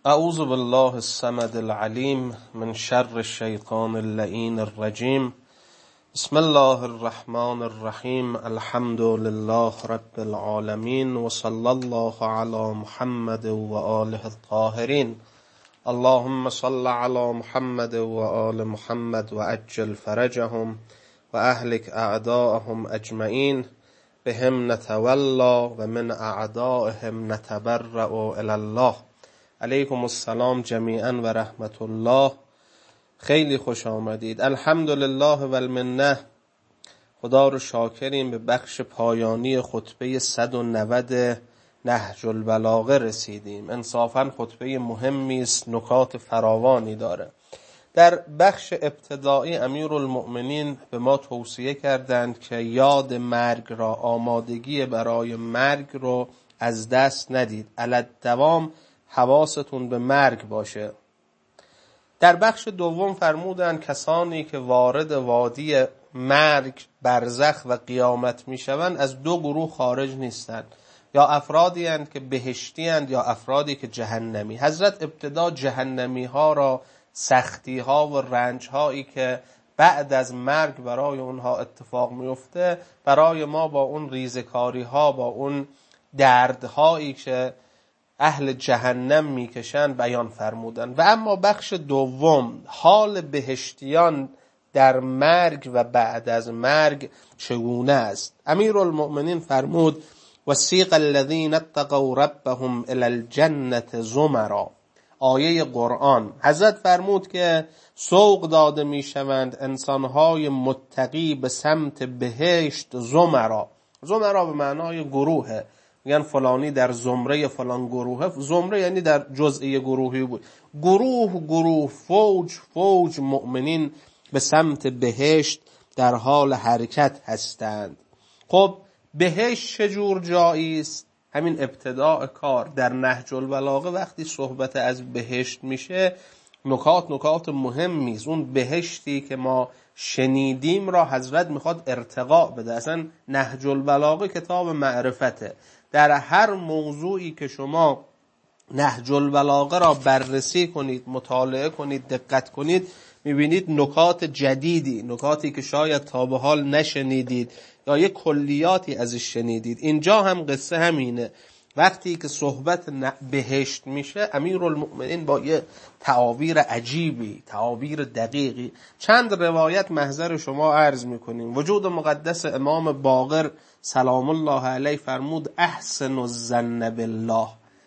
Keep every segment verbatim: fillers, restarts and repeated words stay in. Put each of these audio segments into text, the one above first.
اعوذ بالله الصمد العلیم من شر الشیطان اللعین الرجیم. بسم الله الرحمن الرحیم. الحمد لله رب العالمین و صلی الله علی محمد و آله الطاهرین. اللهم صل علی محمد و آل محمد و عجل فرجهم و اهلک اعداءهم اجمعین. بهم نتولا و من اعدائهم نتبرأ الی الله. علیکم السلام جمیعا و رحمت الله. خیلی خوش آمدید. الحمدلله و المنه. خدا رو شاکریم، به بخش پایانی خطبه صد و نود نهج البلاغه رسیدیم. انصافاً خطبه مهمی است، نکات فراوانی داره. در بخش ابتدایی امیرالمؤمنین به ما توصیه کردند که یاد مرگ را، آمادگی برای مرگ رو از دست ندید. علی دوام حواستون به مرگ باشه. در بخش دوم فرمودند کسانی که وارد وادی مرگ، برزخ و قیامت میشوند از دو گروه خارج نیستند. یا افرادی هستند که بهشتی هستند یا افرادی که جهنمی. حضرت ابتدا جهنمی ها را، سختی ها و رنج هایی که بعد از مرگ برای اونها اتفاق میفته، برای ما با اون ریزکاری ها، با اون دردهایی که اهل جهنم میکشن بیان فرمودن. و اما بخش دوم، حال بهشتیان در مرگ و بعد از مرگ چگونه است. امیرالمؤمنین فرمود وسیق الذین اتقوا ربهم الی الجنة زمرا. آیه قرآن. حضرت فرمود که سوق داده میشوند انسانهای متقی به سمت بهشت زمرا. زمرا به معنای گروهه. میگن فلانی در زمره فلان گروهه. زمره یعنی در جزئی گروهی بود. گروه گروه، فوج فوج مؤمنین به سمت بهشت در حال حرکت هستند. خب بهشت چجور جایی است؟ همین ابتداء کار در نهج البلاغه وقتی صحبت از بهشت میشه، نکات نکات مهمی است. اون بهشتی که ما شنیدیم را حضرت میخواد ارتقا بده. اصلا نهج البلاغه کتاب معرفته. در هر موضوعی که شما نهج البلاغه را بررسی کنید، مطالعه کنید، دقت کنید، میبینید نکات جدیدی، نکاتی که شاید تا به حال نشنیدید یا یک کلیاتی ازش شنیدید. اینجا هم قصه همینه. وقتی که صحبت بهشت میشه، امیرالمؤمنین با یه تعابیر عجیبی، تعابیر دقیقی، چند روایت محضر شما عرض میکنیم. وجود مقدس امام باقر سلام الله علیه فرمود احسن الظن بالله.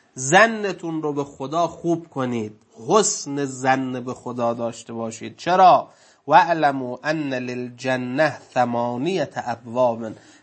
ظنتون رو به خدا خوب کنید، حسن ظن به خدا داشته باشید. چرا؟ واعلموا ان للجنه ثمانیة ابواب.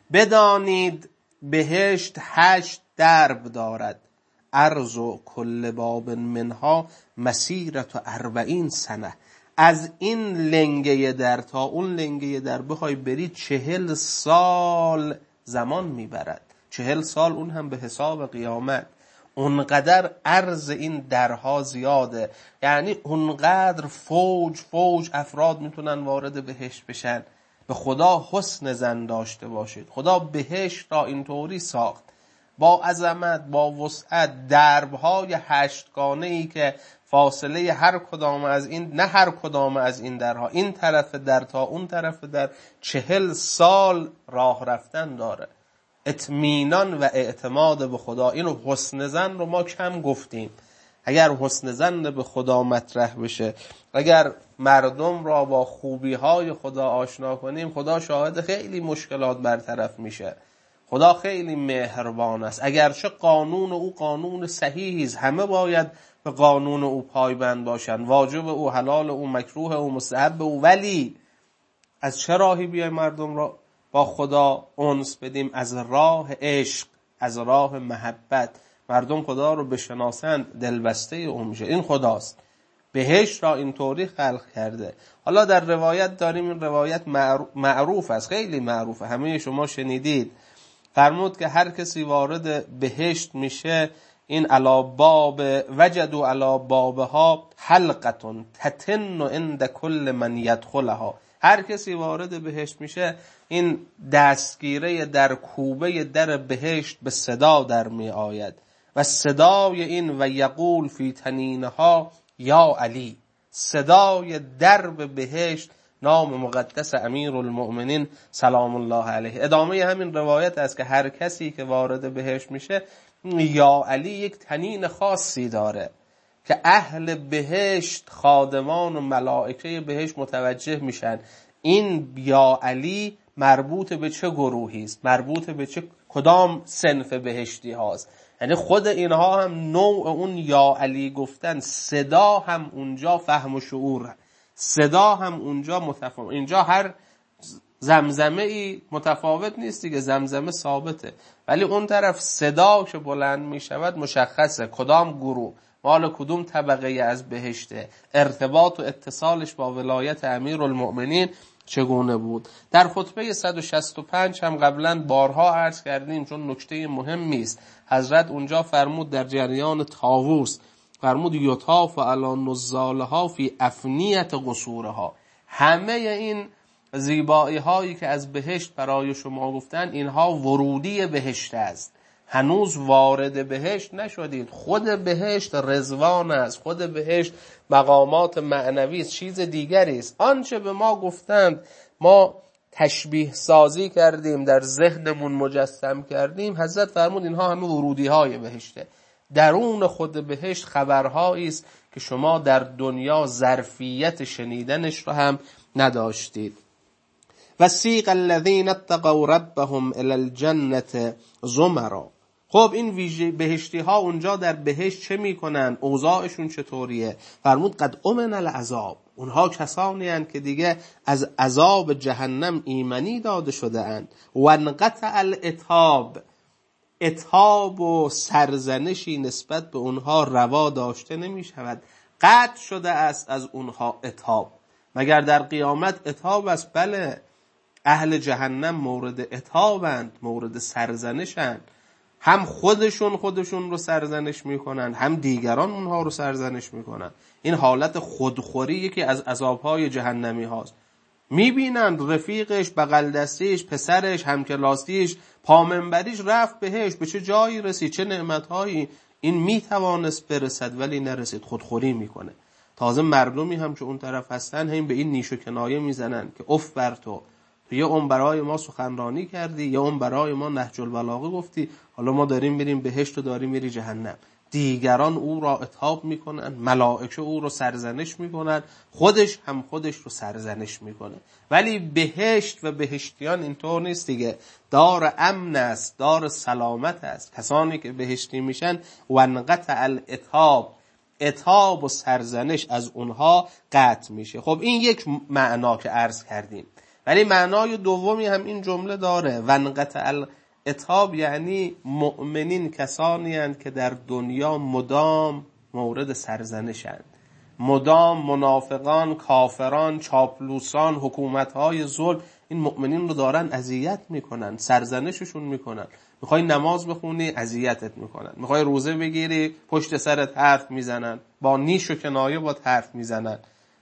بدانید بهشت هشت درب دارد. عرض کل باب منها مسیرت و اربعین سنه. از این لنگه در تا اون لنگه در بخوای بری چهل سال زمان میبرد. چهل سال اون هم به حساب قیامت. اونقدر عرض این درها زیاده. یعنی اونقدر فوج فوج افراد میتونن وارد بهشت بشن. به خدا حسن ظن داشته باشید. خدا بهشت را اینطوری ساخت با عظمت، با وسعت، دربهای هشتگانه‌ای که فاصله هر کدام از این، نه هر کدام از این درها، این طرف در تا اون طرف در چهل سال راه رفتن داره. اطمینان و اعتماد به خدا. اینو حسن ظن رو ما کم گفتیم. اگر حسن ظن به خدا مطرح بشه، اگر مردم را با خوبی های خدا آشنا کنیم، خدا شاهد خیلی مشکلات برطرف میشه. خدا خیلی مهربان است. اگرچه قانون او قانون صحیحی است، همه باید به قانون او پایبند باشن، واجب او، حلال او، مکروه او، مستحب او، ولی از چه راهی بیای مردم را با خدا انس بدیم؟ از راه عشق، از راه محبت. مردم خدا رو بشناسند، دلبسته او میشه. این خداست. بهشت را اینطوری خلق کرده. حالا در روایت داریم، این روایت معروف است، خیلی معروفه، همه شما شنیدید. فرمود که هر کسی وارد بهشت میشه، این علا باب وجدوا علا بابها حلقتون تتن عند کل من یدخلها. هر کسی وارد بهشت میشه، این دستگیره در کوبه در بهشت به صدا در می آید. و صدای این و یقول فی تنینها یا علی، صدای درب بهشت، نام مقدس امیرالمؤمنین سلام الله علیه. ادامه همین روایت است که هر کسی که وارد بهشت میشه یا علی یک تنین خاصی داره که اهل بهشت، خادمان و ملائکه بهشت متوجه میشن این یا علی مربوط به چه گروهی است، مربوط به چه کدام صنف بهشتی هاست. یعنی خود اینها هم نوع اون یا علی گفتن، صدا هم اونجا فهم و شعور، صدا هم اونجا متفاوت. اینجا هر زمزمه ای متفاوت نیست دیگه، زمزمه ثابته، ولی اون طرف صدا که بلند می شود مشخصه کدام گروه، مال کدوم طبقه از بهشته، ارتباط و اتصالش با ولایت امیرالمؤمنین چگونه بود. در خطبه صد و شصت و پنج هم قبلا بارها عرض کردیم، چون نکته مهمی است. حضرت اونجا فرمود در جریان طاووس، فرمود یطاف علی نزالها فی افنیت قصورها. همه این زیبایی هایی که از بهشت برای شما گفتن، اینها ورودی بهشت است، هنوز وارد بهشت نشدید. خود بهشت رضوان است، خود بهشت مقامات معنوی است، چیز دیگری است. آنچه به ما گفتند ما تشبیه سازی کردیم، در ذهنمون مجسم کردیم. حضرت فرمود اینها همه ورودی های بهشته. درون خود بهشت خبرهایی است که شما در دنیا ظرفیت شنیدنش رو هم نداشتید. وسیق الذین اتقوا ربهم الی الجنة زمرا. خب این بهشتی ها اونجا در بهشت چه میکنن؟ اوضاعشون چطوریه؟ فرمود قد امن العذاب، اونها کسانی هستند که دیگه از عذاب جهنم ایمنی داده شده اند. و انقطع العتاب، عتاب و سرزنشی نسبت به اونها روا داشته نمی شود. قطع شده است از اونها عتاب. مگر در قیامت عتاب است؟ بله، اهل جهنم مورد عتابند، مورد سرزنشند. هم خودشون خودشون رو سرزنش میکنن، هم دیگران اونها رو سرزنش میکنن. این حالت خودخوری یکی از عذابهای جهنمی هاست. میبینند رفیقش، بغل دستیش، پسرش، همکلاسیش، پامنبریش رفت بهش، به چه جایی رسید، چه نعمتهایی. این میتوانست برسد ولی نرسید، خودخوری میکنه. تازه مردمی هم که اون طرف هستن هم به این نیش و کنایه میزنن که اف بر تو، تو یه اون برای ما سخنرانی کردی، یه اون برای ما نهج البلاغه گفتی، حالا ما داریم میریم بهشت و داریم میری جهنم. دیگران او را عتاب میکنن، ملائکه او رو سرزنش میکنن، خودش هم خودش رو سرزنش میکنه. ولی بهشت و بهشتیان اینطور نیست دیگه، دار امن است، دار سلامت است. کسانی که بهشتی میشن و انقطع العتاب، عتاب و سرزنش از اونها قطع میشه. خب این یک معنا که عرض کردیم، ولی معنای دومی هم این جمله داره. و انقطع العتاب یعنی مؤمنین کسانی هستند که در دنیا مدام مورد سرزنشند، مدام منافقان، کافران، چاپلوسان، حکومت‌های ظلم این مؤمنین رو دارن اذیت میکنن، سرزنششون میکنن. میخوای نماز بخونی اذیتت میکنن، میخوای روزه بگیری پشت سرت حرف میزنن، با نیش و کنایه با حرف میزنن.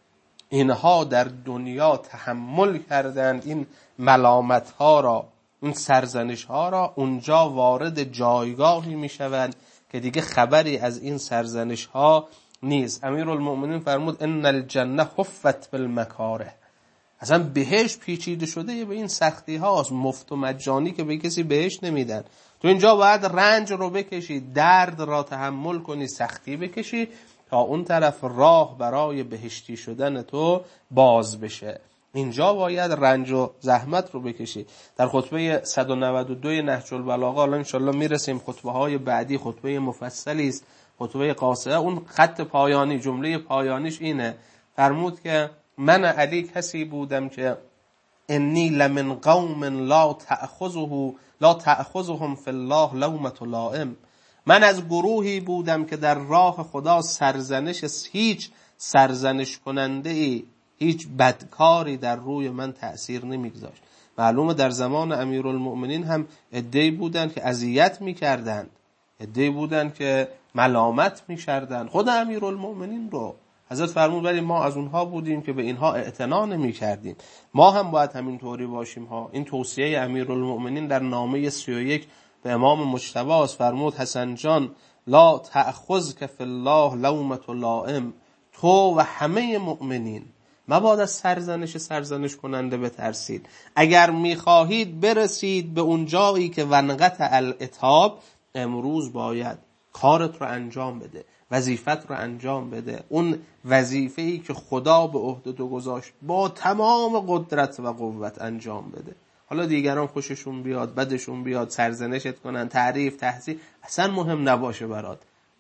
اینها در دنیا تحمل کردند این ملامت ها را، این سرزنش ها را. اونجا وارد جایگاهی میشوند که دیگه خبری از این سرزنش ها نیست. امیرالمؤمنین فرمود ان الجنه حفت بالمکاره. اصلا بهشت پیچیده شده به این سختی هاست، مفت و مجانی که به کسی بهشت نمیدن. تو اینجا باید رنج رو بکشی، درد را تحمل کنی، سختی بکشی تا اون طرف راه برای بهشتی شدن تو باز بشه. اینجا باید رنج و زحمت رو بکشی. در خطبه صد و نود و دو نهج البلاغه، حالا انشالله میرسیم خطبه های بعدی، خطبه مفصلی است، خطبه قاصره. اون خط پایانی، جمله پایانیش اینه، فرمود که من علی کسی بودم که انی لمن قوم لا تأخذه لا تأخذهم فی الله لومة لائم. من از گروهی بودم که در راه خدا سرزنش هیچ سرزنش کننده ای، هیچ بدکاری در روی من تأثیر نمیگذاشت. معلومه در زمان امیرالمؤمنین هم عده‌ای بودن که اذیت میکردند، عده‌ای بودن که ملامت میکردند خود امیرالمؤمنین رو. حضرت فرمود ولی ما از اونها بودیم که به اینها اعتنا نمی‌کردیم. ما هم باید همین طوری باشیم ها. این توصیه امیرالمؤمنین در نامه سی و یک به امام مجتبی است. فرمود حسن جان لا تأخذک فی الله لومة لائم، تو و همه مؤمنین مباد از سرزنش سرزنش کننده بترسید. اگر میخواهید برسید به اون جایی که ونقت العتاب، امروز باید کارت رو انجام بده، وظیفت رو انجام بده، اون وظیفه‌ای که خدا به عهده تو گذاشت با تمام قدرت و قوت انجام بده. حالا دیگران خوششون بیاد، بدشون بیاد، سرزنشت کنن، تعریف، تحسین، اصلا مهم نباشه برات.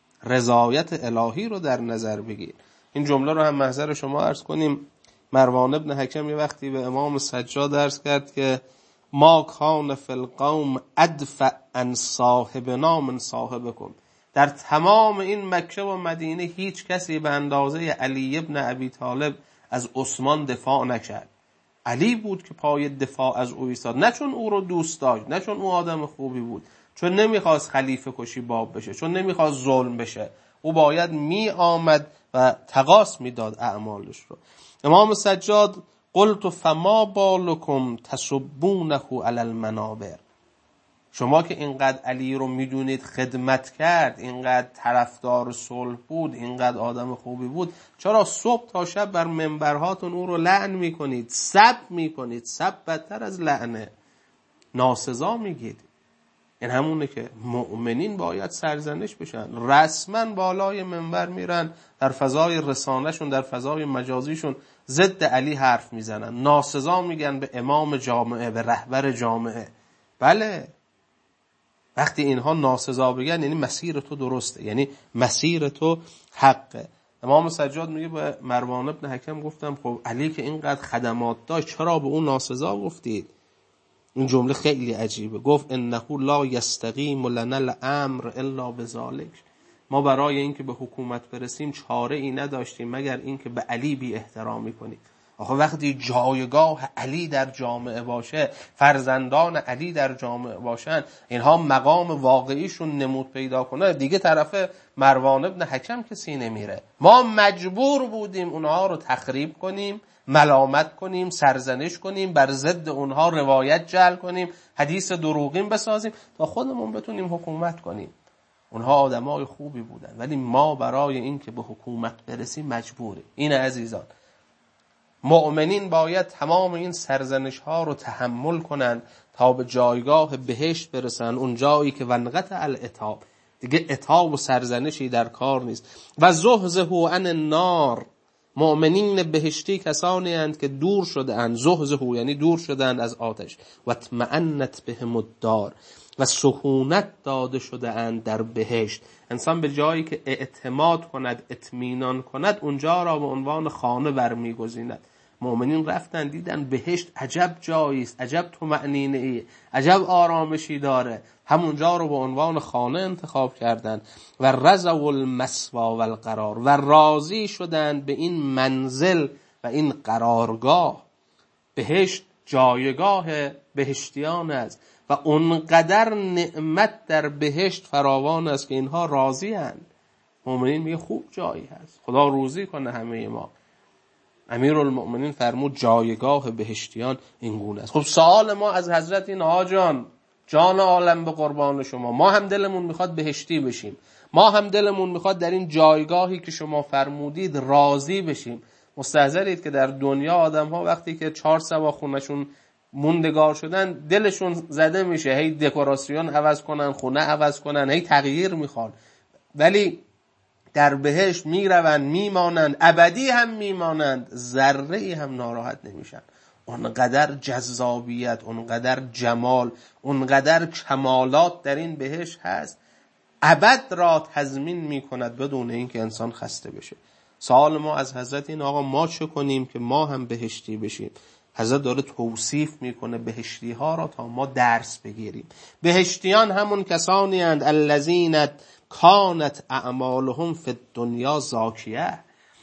رضایت الهی رو در نظر بگیر. این جمله رو هم محضر شما عرض کنیم. مروان ابن حکم یه وقتی به امام سجاد عرض کرد که ما کان فی القوم ادفع عن صاحبنا من صاحبکم، در تمام این مکه و مدینه هیچ کسی به اندازه علی ابن ابی طالب از عثمان دفاع نکرد. علی بود که پای دفاع از او ایستاد، نه چون او رو دوست داشت، نه چون او آدم خوبی بود، چون نمیخواست خلیفه کشی باب بشه، چون نمیخواست ظلم بشه. او باید می آمد و تقاس میداد اعمالش رو. امام سجاد قلت فما بالکم تسبونه علی المنابر، شما که اینقدر علی رو میدونید خدمت کرد، اینقدر طرفدار صلح بود، اینقدر آدم خوبی بود، چرا صبح تا شب بر منبرهاتون او رو لعن میکنید، سب میکنید؟ سب بدتر از لعنه، ناسزا میگید. این همونه که مؤمنین باید سرزنش بشن، رسما بالای منبر میرن، در فضای رسانهشون، در فضای مجازیشون ضد علی حرف میزنن، ناسزا میگن به امام جامعه، به رهبر جامعه. بله، وقتی اینها ناسزا بگن یعنی مسیر تو درسته، یعنی مسیر تو حقه. امام سجاد میگه به مروان ابن حکم گفتم خب علی که اینقدر خدمات داشت چرا به اون ناسزا گفتید؟ این جمله خیلی عجیبه. گفت انه لا یستقیم لنا الامر الا بذلک، ما برای اینکه به حکومت برسیم چاره ای نداشتیم مگر اینکه به علی بی احترامی کنیم. آخه وقتی جایگاه علی در جامعه باشه، فرزندان علی در جامعه باشن، اینها مقام واقعیشون نمود پیدا کنه، دیگه طرف مروان ابن حکم کسی نمیره. ما مجبور بودیم اونها رو تخریب کنیم، ملامت کنیم، سرزنش کنیم، بر ضد اونها روایت جعل کنیم، حدیث دروغین بسازیم تا خودمون بتونیم حکومت کنیم. اونها آدمای خوبی بودن ولی ما برای این که به حکومت برسیم مجبوریم. این عزیزان، مؤمنین باید تمام این سرزنش ها رو تحمل کنن تا به جایگاه بهشت برسن، اون جایی که ونقت العتاب، دیگه عتاب و سرزنشی در کار نیست. و زحزحوا عن النار، مؤمنین بهشتی کسانی اند که دور شده اند، زحزحوا یعنی دور شده اند از آتش، و اطمأنت بهم الدار، و سکونت داده شده اند در بهشت. انسان به جایی که اعتماد کند، اطمینان کند، اونجا را به عنوان خانه برمیگزیند. مؤمنین رفتن دیدن بهشت عجب جایی است، عجب طمأنینه ای، عجب آرامشی داره، همونجا رو به عنوان خانه انتخاب کردن. و رضوا المثوی و القرار، و راضی شدند به این منزل و این قرارگاه. بهشت جایگاه بهشتیان است و اونقدر نعمت در بهشت فراوان است که اینها راضی اند. مؤمنین میگه خوب جایی هست، خدا روزی کنه همه ما. امیرالمؤمنین فرمود جایگاه بهشتیان این گونه است. خب سوال ما از حضرت این آقا جان، جان عالم به قربان شما، ما هم دلمون میخواد بهشتی بشیم، ما هم دلمون میخواد در این جایگاهی که شما فرمودید راضی بشیم. مستحضرید که در دنیا آدم ها وقتی که چهار سبا خونشون موندگار شدن دلشون زده میشه، هی دکوراسیون عوض کنن، خونه عوض کنن، هی تغییر میخوان، ولی در بهشت میروند، میمانند، ابدی هم میمانند، ذره ای هم ناراحت نمیشن. اونقدر جذابیت، اونقدر جمال، اونقدر کمالات در این بهشت هست، ابد را تضمین میکند بدون اینکه انسان خسته بشه. سوال ما از حضرت این آقا ما چه کنیم که ما هم بهشتی بشیم؟ حضرت داره توصیف میکنه بهشتی ها را تا ما درس بگیریم. بهشتیان همون کسانی اند الذین کانت اعمالهم فی الدنیا زاکیه.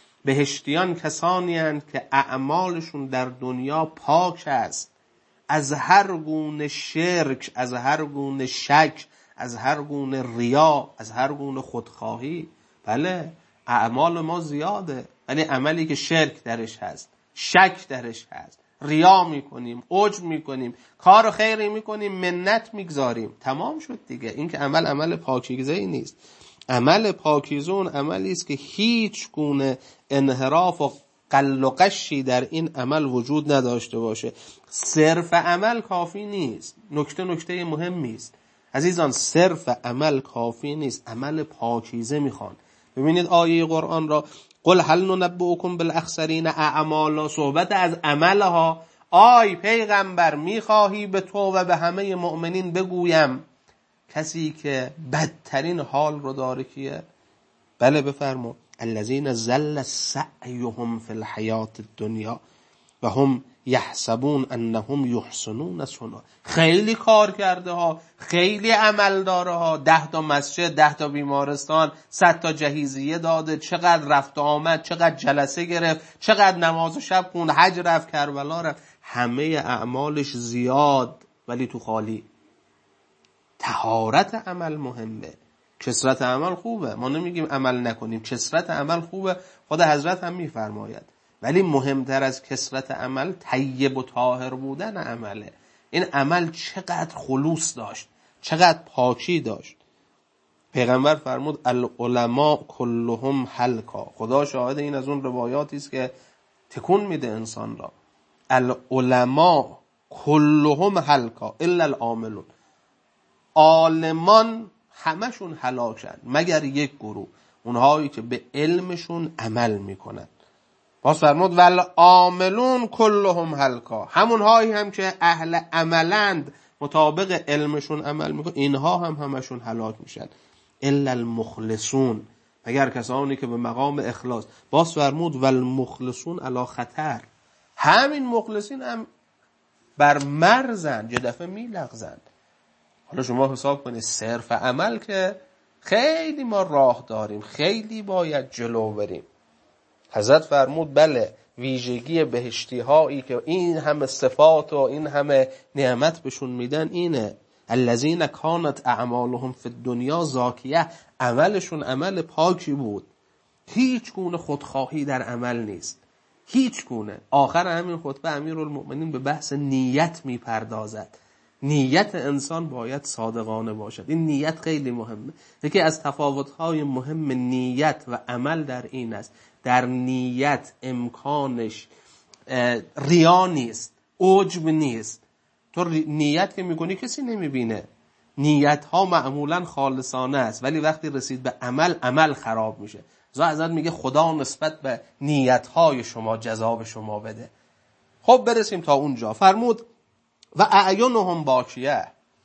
بهشتیان کسانی اند که اعمالشون در دنیا پاک است از هر گونه شرک، از هر گونه شک، از هر گونه ریا، از هر گونه خودخواهی. بله اعمال ما زیاده ولی عملی که شرک درش هست، شک درش هست، ریا میکنیم، عجب میکنیم، کار خیری میکنیم، منت میگذاریم، تمام شد دیگه. این که عمل عمل پاکیزه‌ای نیست. عمل پاکیزه اون عملی است که هیچ گونه انحراف و قل و قشی در این عمل وجود نداشته باشه. صرف عمل کافی نیست. نکته نکته مهمی است عزیزان، صرف عمل کافی نیست، عمل پاکیزه میخوان. ببینید آیه قرآن را، قل هل ننبئکم بالاخسرین اعمالا، صحبت از عملها. آی پیغمبر میخواهی به تو و به همه مؤمنین بگویم کسی که بدترین حال رو داره کیه؟ بله بفرما، الذین ضل سعیهم فی الحیات الدنیا و هم یحسبون انهم یحسنون صنعا. خیلی کار کرده ها، خیلی عمل داره ها، ده تا مسجد، ده تا بیمارستان، صد تا جهیزیه داده، چقدر رفت آمد، چقدر جلسه گرفت، چقدر نماز شب خوند، حج رفت، کربلا رفت، همه اعمالش زیاد، ولی تو خالی. طهارت عمل مهمه. کثرت عمل خوبه، ما نمیگیم عمل نکنیم، کثرت عمل خوبه، خود حضرت هم میفرماید، ولی مهمتر از کثرت عمل طیب و طاهر بودن عمله. این عمل چقدر خلوص داشت، چقدر پاکی داشت. پیغمبر فرمود العلماء کلهم حلقا. خدا شاهد این از اون روایاتی است که تکون میده انسان را. العلماء کلهم حلقا الا العاملون. عالمان همشون هلاکن مگر یک گروه، اونهایی که به علمشون عمل میکنن. باز فرمود والعاملون کلهم هلکا، همونهایی هم که اهل عملند، مطابق علمشون عمل میکنن، اینها هم همشون هلاک میشن. الا المخلصون، مگر کسانی که به مقام اخلاص. باز فرمود والمخلصون علی خطر، همین مخلصین هم بر مرزن، یه دفعه میلغزند. حالا شما حساب کنید صرف عمل که خیلی ما راه داریم، خیلی باید جلو بریم. حضرت فرمود بله، ویژگی بهشتی هایی که این همه صفات و این همه نعمت بهشون میدن اینه، الذین کانت اعمالهم فی الدنیا زاکیه، عملشون عمل پاکی بود، هیچ گونه خودخواهی در عمل نیست، هیچ گونه. آخر همین خطبه امیرالمؤمنین به بحث نیت میپردازد. نیت انسان باید صادقانه باشد. این نیت خیلی مهمه. یکی از تفاوت‌های مهم نیت و عمل در این است، در نیت امکانش ریا نیست، عجب نیست. تو نیت که میکنی کسی نمیبینه، نیت ها معمولا خالصانه است، ولی وقتی رسید به عمل، عمل خراب میشه. زا حضرت میگه خدا نسبت به نیت های شما جزا به شما بده. خب برسیم تا اونجا. فرمود و اعینهم باکیه،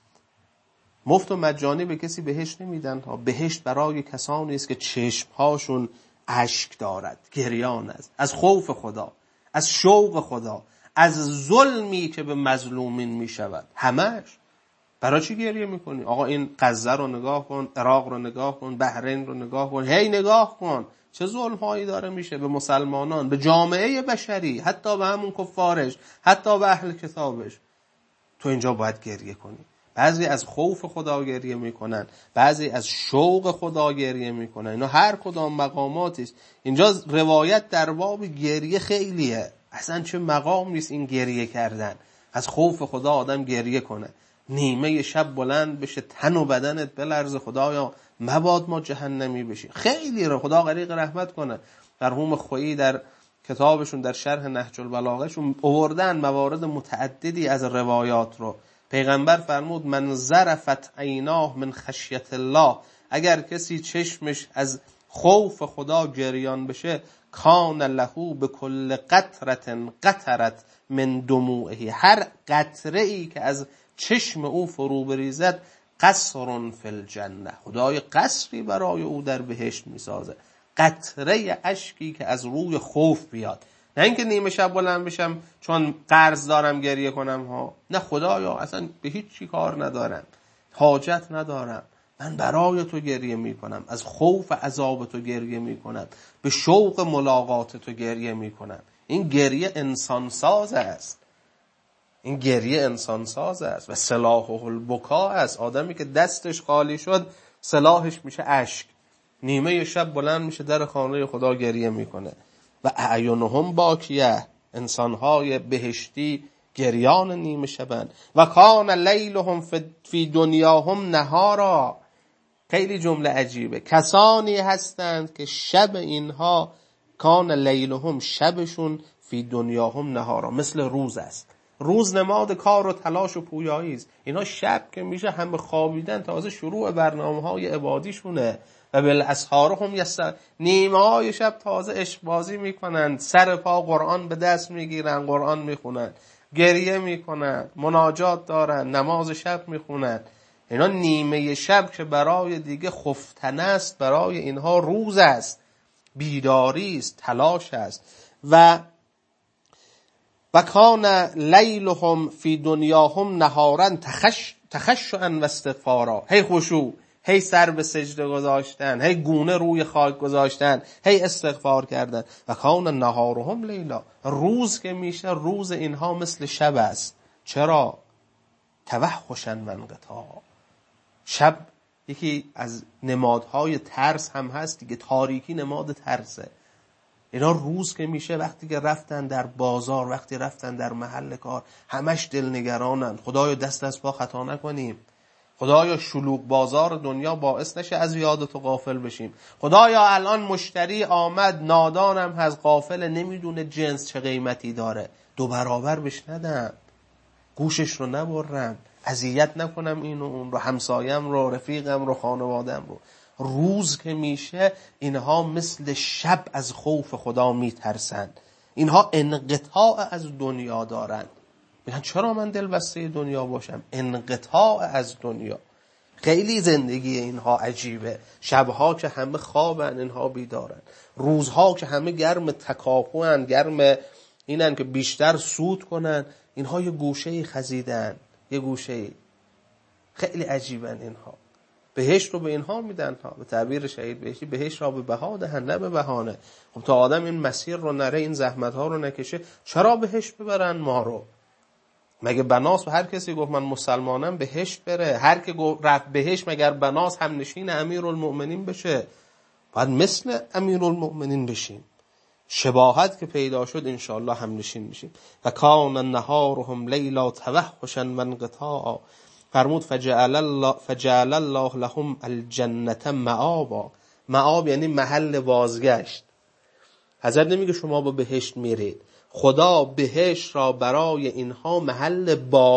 مفت و مجانی به کسی بهشت نمیدن ها. بهشت برای کسانی است که چشمهاشون اشک دارد، گریان است، از خوف خدا، از شوق خدا، از ظلمی که به مظلومین میشود. همش برای چی گریه میکنی؟ آقا این غزه رو نگاه کن، عراق رو نگاه کن، بحرین رو نگاه کن، هی نگاه کن چه ظلم هایی داره میشه به مسلمانان، به جامعه بشری، حتی به همون کفارش، حتی به اهل کتابش. تو اینجا باید گریه کنی. بعضی از خوف خدا گریه میکنن، بعضی از شوق خدا گریه میکنن. اینا هر کدام مقاماتی است. اینجا روایت در باب گریه خیلیه، اصلا چه مقام نیست این گریه کردن. از خوف خدا آدم گریه کنه، نیمه شب بلند بشه، تن و بدنت بلرزه، خدایا مباد ما جهنمی بشیم. خیلی رو خدا غریق رحمت کنه. مرحوم خویی در کتابشون در شرح نهج البلاغهشون آوردن موارد متعددی از روایات رو. پیغمبر فرمود من ظرفت عیناه من خشیت الله، اگر کسی چشمش از خوف خدا گریان بشه، کان له بكل قطره قطرت من دموعه، هر قطره ای که از چشم او فرو بریزد، قصر فی الجنه، خدای قصری برای او در بهشت میسازه. قطره اشکی که از روی خوف بیاد، نه اینکه نیمه شب بلند بشم چون قرض دارم گریه کنم ها، نه خدایا اصلا به هیچ چی کار ندارم، حاجت ندارم، من برای تو گریه میکنم، از خوف عذاب تو گریه میکنم، به شوق ملاقات تو گریه میکنم. این گریه انسان ساز است، این گریه انسان ساز است و سلاحه البکا است. آدمی که دستش خالی شد سلاحش میشه اشک، نیمه شب بلند میشه در خانه خدا گریه میکنه. و اعینهم باکیه، انسانهای بهشتی گریان نیمه شبن. و کان لیلهم فی دنیاهم نهارا، خیلی جمله عجیبه. کسانی هستند که شب اینها کان لیلهم، شبشون فی دنیاهم نهارا، مثل روز است. روز نماد کار و تلاش و پویایی است. اینا شب که میشه همه خوابیدن، تازه شروع برنامه‌های عبادیشونه. و بالاسحار هم یستغفرون، نیمه های شب تازه عشق بازی میکنن، سر پا قرآن به دست میگیرن، قرآن میخونن، گریه میکنن، مناجات دارن، نماز شب میخونن. اینا نیمه شب که برای دیگه خفتن است، برای اینها روز است، بیداری است، تلاش است. و و کان لیلهم فی دنیاهم نهارا تخش تخشعا و استغفارا، هی خشوع، هی سر به سجده گذاشتن، هی گونه روی خاک گذاشتن، هی استغفار کردن. و کان نهارهم لیلا، روز که میشه روز اینها مثل شب است. چرا؟ توحشا و انقطاع. شب یکی از نمادهای ترس هم هست دیگه، تاریکی نماد ترسه. اینا روز که میشه وقتی که رفتن در بازار، وقتی رفتن در محل کار، همش دلنگرانن. خدایا دست از پا خطا نکنیم، خدایا شلوغ بازار دنیا باعث نشه از یاد تو غافل بشیم، خدایا الان مشتری آمد نادانم هست، غافل، نمیدونه جنس چه قیمتی داره، دو برابر بش ندم، گوشش رو نبرم، اذیت نکنم اینو اون رو، همسایم رو، رفیقم رو، خانوادم رو. روز که میشه اینها مثل شب از خوف خدا میترسن. اینها انقطاع از دنیا دارن. میگن چرا من دل بسته دنیا باشم؟ انقطاع از دنیا. خیلی زندگی اینها عجیبه. شبها که همه خوابن اینها بیدارن، روزها که همه گرم تکاپوان، گرم اینن که بیشتر سود کنن، اینها یه گوشه‌ای خزیدن، یه گوشه‌ای. خیلی عجیبن اینها. بهشت رو به اینها میدن ها، به تعبیر شهید بهشتی، بهشت را به بها دهن نه به بهانه. خب تا آدم این مسیر رو نره، این زحمت ها رو نکشه، چرا بهشت ببرن ما رو؟ مگه بناس هر کسی گفت من مسلمانم بهشت بره؟ هر که گفت رفت بهشت مگر بناس هم نشین امیرالمؤمنین بشه؟ باید مثل امیرالمؤمنین بشیم. شباهت که پیدا شد انشاءالله هم نشین میشیم. و کان النهارهم لیلا توحشا و انقطاعا. فرمود فجعل الله فجعل الله لهم الجنة مآبا. مآب یعنی محل بازگشت. حضرت نمیگه شما با بهشت میرید، خدا بهشت را برای اینها محل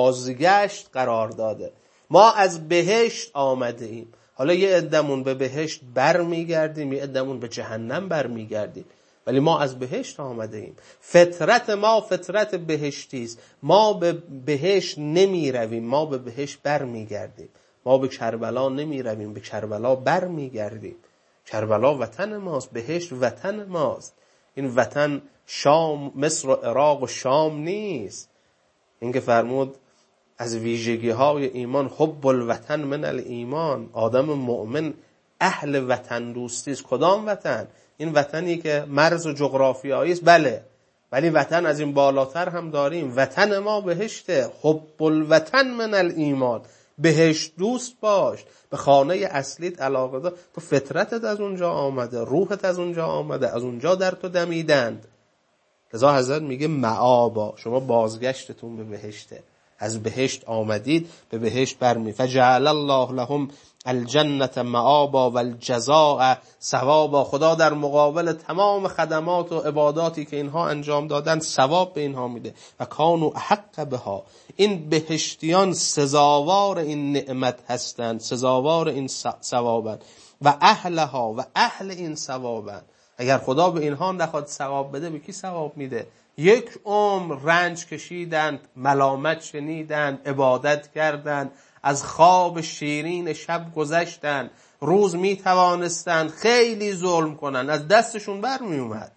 بازگشت قرار داده. ما از بهشت آمده ایم، حالا یه عدمون به بهشت بر میگردیم، یه عدمون به جهنم بر میگردیم، ولی ما از بهشت آمده ایم. فطرت ما فطرت بهشتی است. ما به بهشت نمی رویم، ما به بهشت بر می گردیم. ما به کربلا نمی رویم، به کربلا بر می گردیم. کربلا وطن ماست، بهشت وطن ماست. این وطن شام، مصر و عراق و شام نیست. این که فرمود از ویژگی های ایمان حب الوطن من الایمان، آدم مؤمن اهل وطن دوستی است. کدام وطن؟ این وطنی که مرز و جغرافیایی است، بله، ولی وطن از این بالاتر هم داریم. وطن ما بهشته. حب الوطن من الایمان، بهشت دوست باش، به خانه اصلیت علاقه دار. تو فطرتت از اونجا آمده، روحت از اونجا آمده، از اونجا در تو دمیدند. لذا حضرت میگه معابا، شما بازگشتتون به بهشته، از بهشت آمدید به بهشت برمی. فجعل الله لهم الجنة معابا و الجزاء ثوابا. خدا در مقابل تمام خدمات و عباداتی که اینها انجام دادن ثواب به اینها میده. و کانوا احق بها، این بهشتیان سزاوار این نعمت هستند، سزاوار این ثوابند. و اهلها، و اهل این ثوابند. اگر خدا به اینها نخواد ثواب بده، به کی ثواب میده؟ یک عمر رنج کشیدند، ملامت شنیدند، عبادت کردند، از خواب شیرین شب گذشتند، روز می توانستند خیلی ظلم کنند، از دستشون بر می اومد،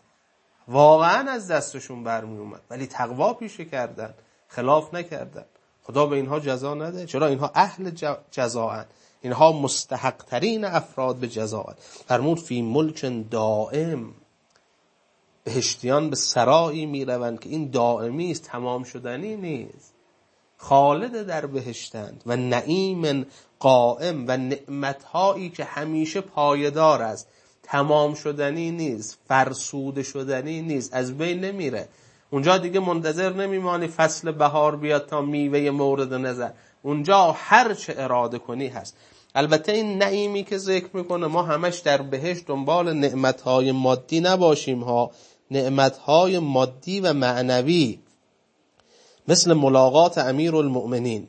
واقعا از دستشون بر می اومد، ولی تقوا پیشه کردند، خلاف نکردند. خدا به اینها جزا نده. چرا؟ اینها اهل جزاءن، اینها مستحق ترین افراد به جزاءن. فرمود فی ملک دائم، بهشتیان به سرایی می روند که این دائمی است، تمام شدنی نیست، خالد در بهشتند. و نعیم قائم، و نعمتهایی که همیشه پایدار است، تمام شدنی نیست، فرسوده شدنی نیست، از بین نمیره. اونجا دیگه منتظر نمیمانی فصل بهار بیاد تا میوه مورد نظر، اونجا هر چه اراده کنی هست. البته این نعیمی که ذکر میکنه ما همش در بهشت دنبال نعمتهای مادی نباشیم ها، نعمتهای مادی و معنوی مثل ملاقات امیرالمؤمنین.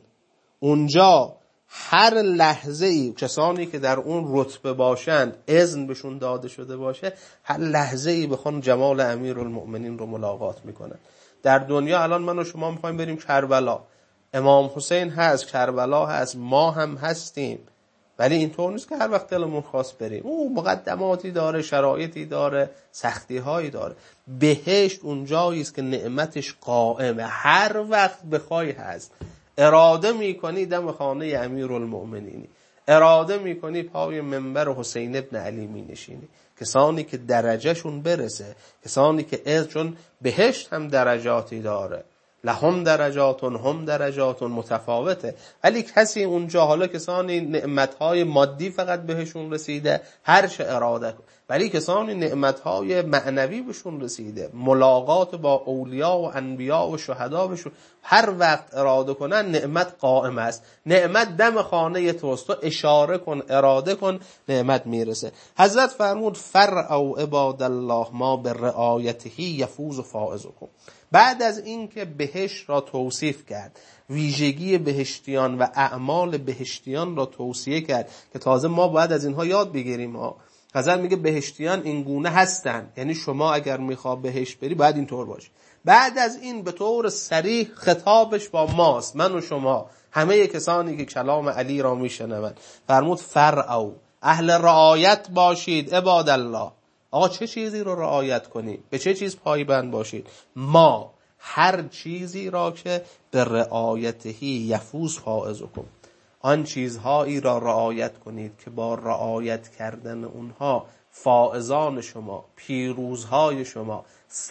اونجا هر لحظه ای کسانی که در اون رتبه باشند اذن بهشون داده شده باشه، هر لحظه ای بخوان جمال امیرالمؤمنین رو ملاقات میکنن. در دنیا الان من و شما میخوایم بریم کربلا، امام حسین هست، کربلا هست، ما هم هستیم، ولی اینطور نیست که هر وقت دلمون خواست بریم. او مقدماتی داره، شرایطی داره، سختی هایی داره. بهشت اونجایی است که نعمتش قائمه، هر وقت بخوای هست. اراده میکنی دم خانه امیرالمؤمنینی، اراده میکنی پای منبر حسین ابن علی می نشینی. کسانی که درجهشون برسه، کسانی که از چون بهشت هم درجاتی داره، لهم درجاتون هم درجاتون متفاوته، ولی کسی اونجا، حالا کسانی نعمتهای مادی فقط بهشون رسیده هر چه اراده کن، ولی کسانی نعمتهای معنوی بهشون رسیده، ملاقات با اولیاء و انبیاء و شهدا بهشون، هر وقت اراده کنن نعمت قائم است. نعمت دم خانه توست، تو اشاره کن، اراده کن، نعمت میرسه. حضرت فرمود فرعوا عباد الله ما به رعایته یفوز و فائزکم. بعد از این که بهشت را توصیف کرد، ویژگی بهشتیان و اعمال بهشتیان را توصیه کرد که تازه ما باید از اینها یاد بگیریم ها. حضرت میگه بهشتیان این گونه هستن، یعنی شما اگر میخوا بهشت بری باید اینطور باشی. بعد از این به طور صریح خطابش با ماست، من و شما، همه کسانی که کلام علی را میشنوند. فرمود فرعوا، اهل رعایت باشید عباد الله. آقا چه چیزی رو رعایت کنید؟ به چه چیز پایبند باشید؟ ما هر چیزی را که به رعایته یفوز فائزکم، آن چیزهایی را رعایت کنید که با رعایت کردن اونها فائزان شما، پیروزهای شما،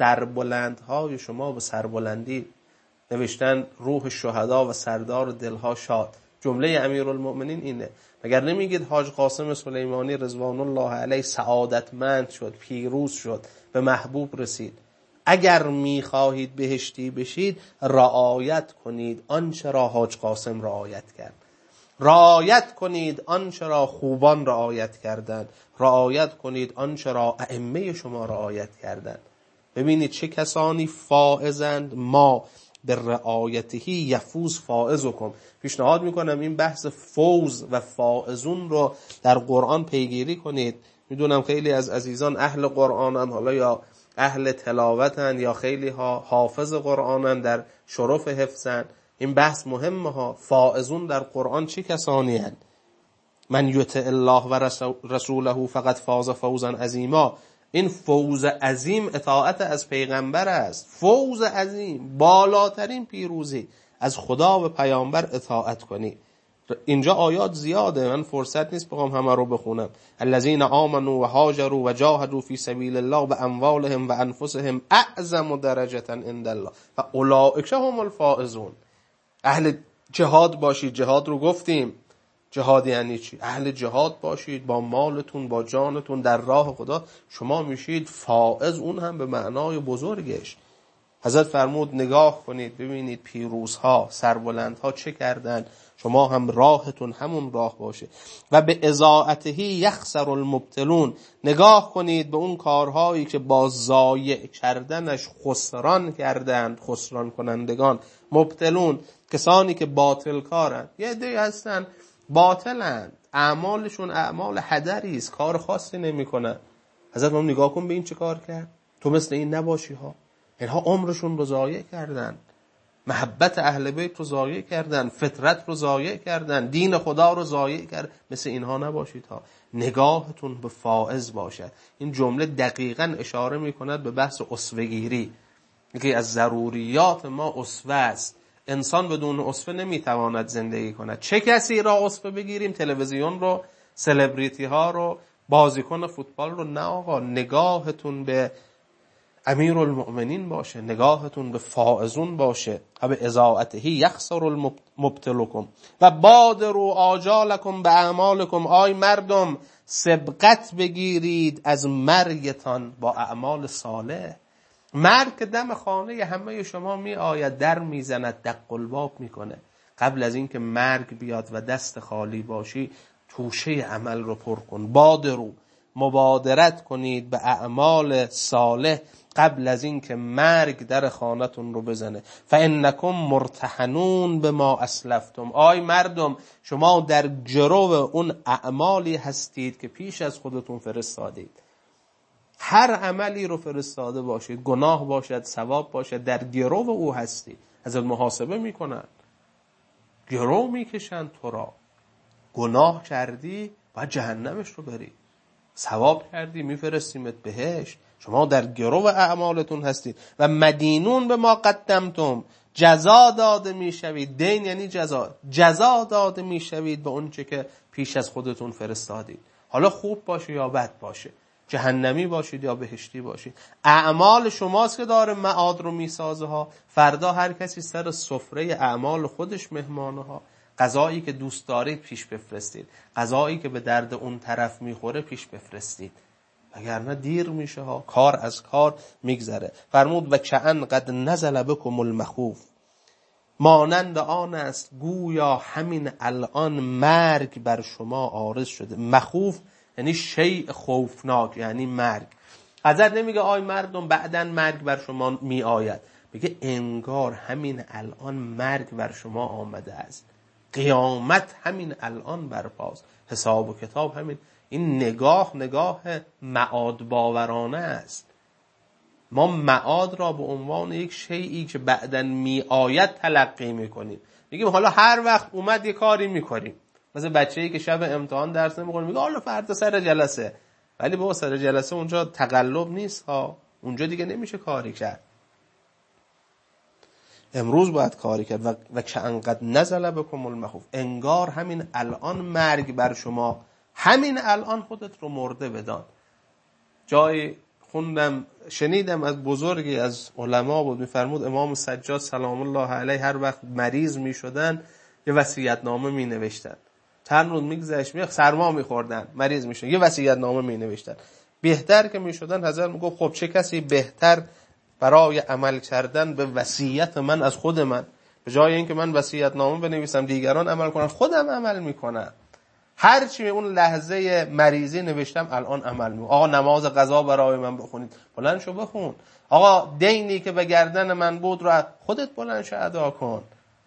سربلندهای شما به سربلندی. نوشتن روح شهدا و سردار دلها شاد. جمله امیرالمؤمنین اینه. مگر نمیگید حاج قاسم سلیمانی رضوان الله علیه سعادتمند شد، پیروز شد، به محبوب رسید؟ اگر میخواهید بهشتی بشید رعایت کنید آنچه را حاج قاسم رعایت کرد، رعایت کنید آنچه را خوبان رعایت کردند، رعایت کنید آنچه را ائمه شما رعایت کردند. ببینید چه کسانی فائزند. ما به رعایته یفوز فائزکم. پیشنهاد میکنم این بحث فوز و فائزون رو در قرآن پیگیری کنید. میدونم خیلی از عزیزان اهل قرآنن، حالا یا اهل تلاوتن یا خیلی ها حافظ قرآنن، در شرف حفظن. این بحث مهمه ها. فائزون در قرآن چه کسانی هستند؟ من یطع الله و رسوله فقط فاز فوزا عظیما. این فوز عظیم اطاعت از پیغمبر است. فوز عظیم، بالاترین پیروزی، از خدا و پیامبر اطاعت کنی. اینجا آیات زیاده، من فرصت نیست بخوام همه رو بخونم. الذین آمنوا و هاجروا و جاهدوا فی سبیل الله باموالهم و انفسهم اعظم درجة عند الله و اولئک هم الفائزون. اهل جهاد باشید. جهاد رو گفتیم. جهاد یعنی چی؟ اهل جهاد باشید، با مالتون، با جانتون در راه خدا، شما میشید فائز، اون هم به معنای بزرگش. حضرت فرمود نگاه کنید ببینید پیروزها، سربلندها چه کردن، شما هم راهتون همون راه باشه. و به اضاعته یخسر المبتلون. نگاه کنید به اون کارهایی که با ضایع کردنش خسران کردند، خسران کنندگان. مبتلون کسانی که باطل کارن. یه عده‌ای هستن باطلند، اعمالشون اعمال هدری است، کار خاصی نمیکنن. حضرت ما نگاه کن به این چه کار کرد، تو مثل این نباشی ها. اینها عمرشون رو ضایع کردن، محبت اهل بیت رو ضایع کردن، فطرت رو ضایع کردن، دین خدا رو ضایع کردن. مثل اینها نباشید ها. نگاهتون به فائز باشد. این جمله دقیقاً اشاره میکند به بحث اسوه‌گیری. یکی از ضروریات ما اسوه است. انسان بدون اسوه نمیتواند زندگی کند. چه کسی را اسوه بگیریم؟ تلویزیون رو، سلبریتی ها رو، بازیکن فوتبال رو؟ نه آقا. نگاهتون به امیرالمؤمنین باشه، نگاهتون به فائزون باشه. و به اضاعته یخسر المبتلکم و بادروا آجالکم به اعمالکم. آی مردم سبقت بگیرید از مرگتان با اعمال صالح. مرگ که دم خانه همه شما می آید، در می زند، دق الباب می کنه. قبل از این که مرگ بیاد و دست خالی باشی، توشه عمل رو پر کن. بادرو، مبادرت کنید به اعمال صالح قبل از این که مرگ در خانتون رو بزنه. فانکم مرتهنون به ما اسلفتم. آی مردم، شما در جرو اون اعمالی هستید که پیش از خودتون فرستادید. هر عملی رو فرستاده باشید، گناه باشد ثواب باشد، در گرو او هستید. ازت محاسبه میکنن، گرو میکشن تو را. گناه کردی باید جهنمش رو بری، ثواب کردی میفرستیمت بهشت. شما در گرو اعمالتون هستید. و مدینون به ما قدمتم، جزا داده میشوید. دین یعنی جزا، جزا داده میشوید به اون چه که پیش از خودتون فرستادید. حالا خوب باشه یا بد باشه، جهنمی باشید یا بهشتی باشید، اعمال شماست که داره معاد رو میسازه ها. فردا هر کسی سر سفره اعمال خودش مهمانه ها. غذایی که دوست دارید پیش بفرستید، غذایی که به درد اون طرف میخوره پیش بفرستید، وگرنه دیر میشه ها، کار از کار میگذره. فرمود و کأن قد نزل بکم المخوف، مانند آن است گویا همین الان مرگ بر شما عارض شده. مخوف یعنی شیء خوفناک، یعنی مرگ. حضرت نمیگه آی مردم بعدن مرگ بر شما می آید، میگه انگار همین الان مرگ بر شما آمده است. قیامت همین الان برپاست، حساب و کتاب همین. این نگاه نگاه معاد باورانه است. ما معاد را به عنوان یک شیئی که بعدن می آید تلقی میکنیم. میگیم حالا هر وقت اومد یه کاری میکنیم. مثل بچه‌ای که شب امتحان درس نمیخونه میگه حالا فردا سر جلسه، ولی با سر جلسه اونجا تقلب نیست ها، اونجا دیگه نمیشه کاری کرد. امروز باید کاری کرد. و, و که انقدر نزل بکم المخوف، انگار همین الان مرگ بر شما، همین الان خودت رو مرده بدان. جای خوندم شنیدم از بزرگی از علما بود، میفرمود امام سجاد سلام الله علیه هر وقت مریض میشدن یه وصیت‌نامه می نوشتن. چند روز میگذشت، می سرما میخوردن، مریض میشن، یه وصیت‌نامه می نوشتن. بهتر که میشدن حضرت میگفت خب چه کسی بهتر برای عمل کردن به وصیت من از خود من؟ به جای اینکه من وصیت‌نامه بنویسم دیگران عمل کنن، خودم عمل میکنم. هر چی اون لحظه مریضی نوشتم الان عمل میکنم. آقا نماز قضا برای من بخونید، بلند شو بخون. آقا دینی که به گردن من بود رو خودت بلند شو ادا کن.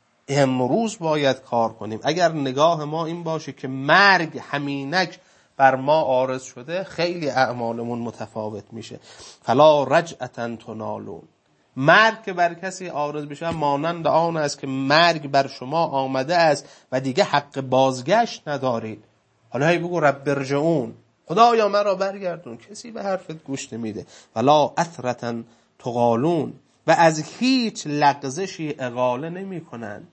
امروز باید کار کنیم. اگر نگاه ما این باشه که مرگ همینک بر ما عارض شده، خیلی اعمالمون متفاوت میشه. فلا رجعة تنالون، مرگ که بر کسی عارض بشه مانند آن است که مرگ بر شما آمده است و دیگه حق بازگشت ندارید. حالا هی بگو رب ارجعون، خدایا مرا برگردون، کسی به حرفت گوش نمیده. ولا اثرة تقالون، و از هیچ لغزشی اقاله نمی کنند.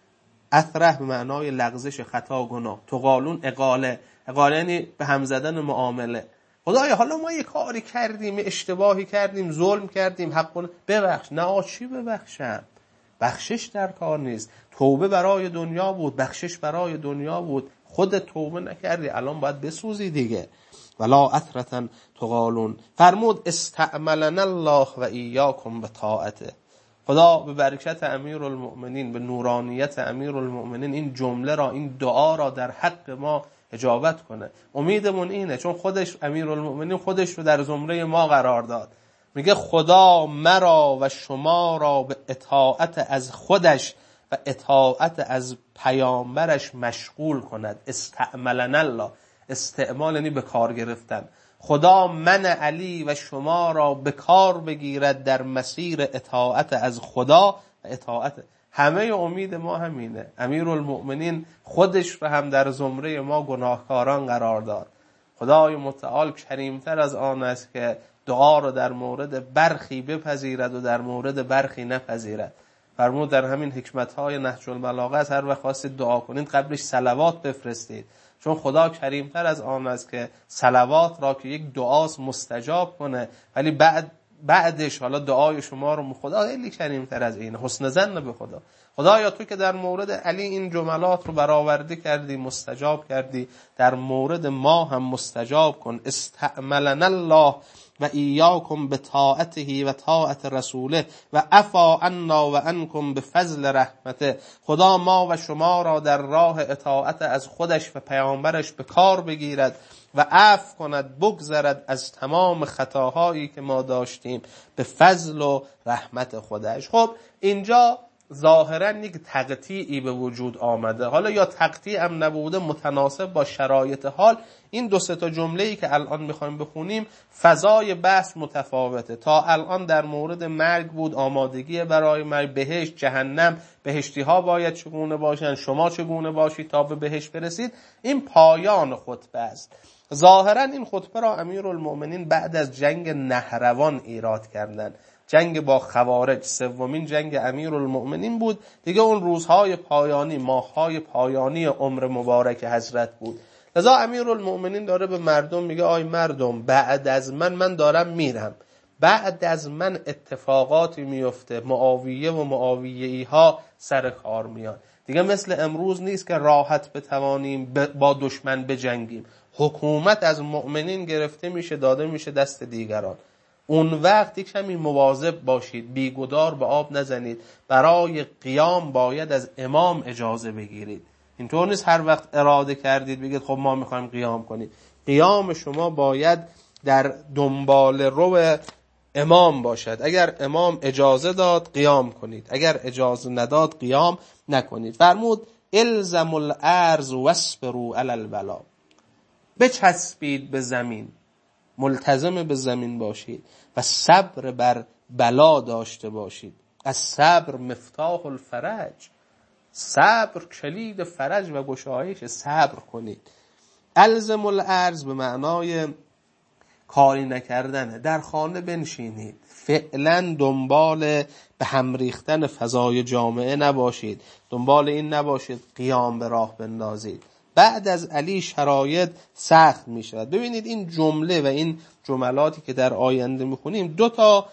اثره به معنای لغزش، خطا، گناه. تقالون اقاله، اقاله یعنی به هم زدن معامله. خدایا حالا ما یه کاری کردیم، اشتباهی کردیم، ظلم کردیم، حق ببخش. نه چی ببخشم؟ بخشش در کار نیست. توبه برای دنیا بود، بخشش برای دنیا بود. خود توبه نکردی، الان باید بسوزی دیگه. ولا اثرة تقالون. فرمود استعملنا الله و ایاکم به طاعته. خدا به برکت امیرالمؤمنین، به نورانیت امیرالمؤمنین این جمله را، این دعا را در حق ما اجابت کنه. امیدمون اینه، چون خودش امیرالمؤمنین خودش رو در زمره ما قرار داد. میگه خدا مرا و شما را به اطاعت از خودش و اطاعت از پیامبرش مشغول کند. استعملنا الله، استعمال یعنی به کار گرفتن. خدا من علی و شما را به کار بگیرد در مسیر اطاعت از خدا و اطاعت. همه امید ما همینه. امیرالمؤمنین خودش رو هم در زمره ما گناهکاران قرار داد. خدای متعال کریمتر از آن است که دعا رو در مورد برخی بپذیرد و در مورد برخی نپذیرد. فرمود در همین حکمت‌های نهج البلاغه از هر وقت خواستید دعا کنید قبلش صلوات بفرستید، چون خدا کریمتر از آن است که صلوات را که یک دعاست مستجاب کنه، ولی بعد بعدش حالا دعای شما رو خدا خیلی کریمتر از این، حسن ظن به خدا. خدایا تو که در مورد علی این جملات رو برآورده کردی، مستجاب کردی، در مورد ما هم مستجاب کن. استعملنا الله و ایاکم بطاعته و طاعت رسوله و عفا عنا و عنکم بفضل رحمته. خدا ما و شما را در راه اطاعت از خودش و پیامبرش به کار بگیرد و عفو کند، بگذرد از تمام خطاهایی که ما داشتیم به فضل و رحمت خودش. خب اینجا ظاهرا یک تقطیعی به وجود آمده، حالا یا تقطیع هم نبوده، متناسب با شرایط حال. این دو سه تا جمله‌ای که الان میخوایم بخونیم فضای بحث متفاوته. تا الان در مورد مرگ بود، آمادگی برای مرگ، بهشت، جهنم، بهشتی ها باید چگونه باشن، شما چگونه باشید تا به بهشت برسید. این پایان خطبه است. ظاهرا این خطبه را امیرالمؤمنین بعد از جنگ نهروان ایراد کردند. جنگ با خوارج سومین جنگ امیرالمؤمنین بود دیگه. اون روزهای پایانی، ماههای پایانی عمر مبارک حضرت بود. لذا امیرالمؤمنین داره به مردم میگه آی مردم، بعد از من من دارم میرم، بعد از من اتفاقاتی میفته، معاویه و معاویه‌ای ها سر کار میان. دیگه مثل امروز نیست که راحت بتوانیم با دشمن بجنگیم. حکومت از مؤمنین گرفته میشه داده میشه دست دیگران. اون وقت یک کمی مواظب باشید، بیگدار به آب نزنید. برای قیام باید از امام اجازه بگیرید. اینطور نیست هر وقت اراده کردید بگید خب ما میخوایم قیام کنید. قیام شما باید در دنبال رو امام باشد. اگر امام اجازه داد قیام کنید، اگر اجازه نداد قیام نکنید. فرمود الزم الارض واصبروا علی البلا. بچسبید به زمین، ملتزم به زمین باشید و صبر بر بلا داشته باشید. از صبر مفتاح الفرج. صبر کلید فرج و گشایش. صبر کنید. الزم الارض به معنای کاری نکردنه. در خانه بنشینید، فعلا دنبال به هم ریختن فضای جامعه نباشید، دنبال این نباشید قیام به راه بندازید. بعد از علی شرایط سخت می شود. ببینید این جمله و این جملاتی که در آینده میخونیم دو تا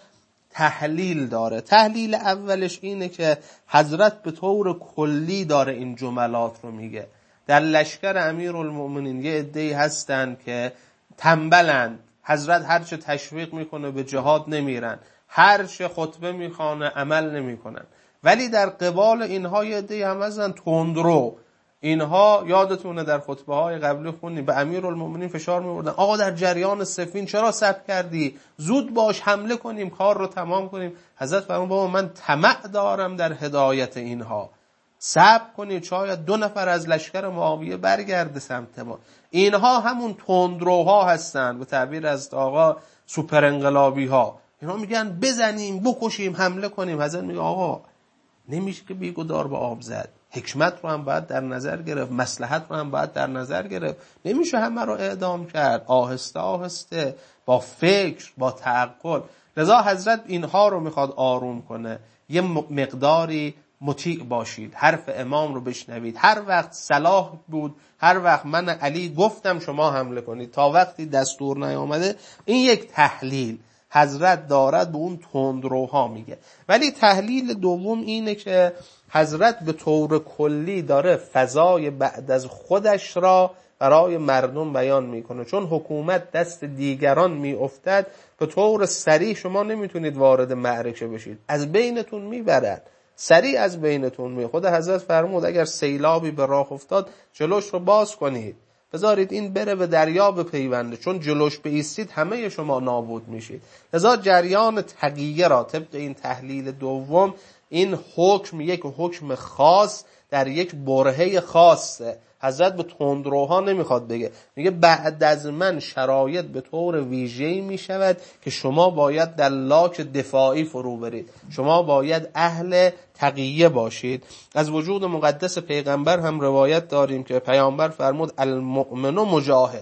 تحلیل داره. تحلیل اولش اینه که حضرت به طور کلی داره این جملات رو میگه. در لشکر امیرالمؤمنین یه عده‌ای هستن که تنبلند. حضرت هرچه تشویق میکنه به جهاد نمیرن، هرچه خطبه میخوانه عمل نمیکنن. ولی در قبال اینها یه عده‌ای هم هستن تندرو. اینها یادتونه در خطبه های قبلی خوندیم به امیرالمؤمنین فشار می‌آوردن آقا در جریان صفین چرا صبر کردی؟ زود باش، حمله کنیم، کار رو تمام کنیم. حضرت فرمود بابا من طمع دارم در هدایت اینها، صبر کنید شاید دو نفر از لشکر معاویه برگرده سمت ما. اینها همون تندروها هستن، به تعبیر از آقا سوپر انقلابی ها. اینا میگن بزنیم، بکشیم، حمله کنیم. حضرت میگه آقا نمیشه که بیگدار به آب زد. حکمت رو هم باید در نظر گرفت، مصلحت رو هم باید در نظر گرفت. نمیشه همه رو اعدام کرد. آهسته آهسته با فکر، با تعقل. لذا حضرت اینها رو میخواد آروم کنه. یه مقداری مطیع باشید، حرف امام رو بشنوید. هر وقت صلاح بود، هر وقت من علی گفتم شما حمله کنید، تا وقتی دستور نیامده. این یک تحلیل حضرت دارد به اون تندروها میگه. ولی تحلیل دوم اینه که حضرت به طور کلی داره فضای بعد از خودش را برای مردم بیان میکنه. چون حکومت دست دیگران میافتد، به طور سریع شما نمیتونید وارد معرکه بشید، از بینتون میبرد، سریع از بینتون می. خود حضرت فرمود اگر سیلابی به راه افتاد جلوش رو باز کنید، بذارید این بره به دریا بپیونده، چون جلوش بایستید همه شما نابود میشید. لذا جریان تقیه را طبق این تحلیل دوم، این حکم یک حکم خاص در یک برهه خاصه. حضرت به تندروها نمیخواد بگه، میگه بعد از من شرایط به طور ویژه‌ای میشود که شما باید در لاک دفاعی فرو برید، شما باید اهل تقیه باشید. از وجود مقدس پیغمبر هم روایت داریم که پیامبر فرمود المؤمن مجاهد.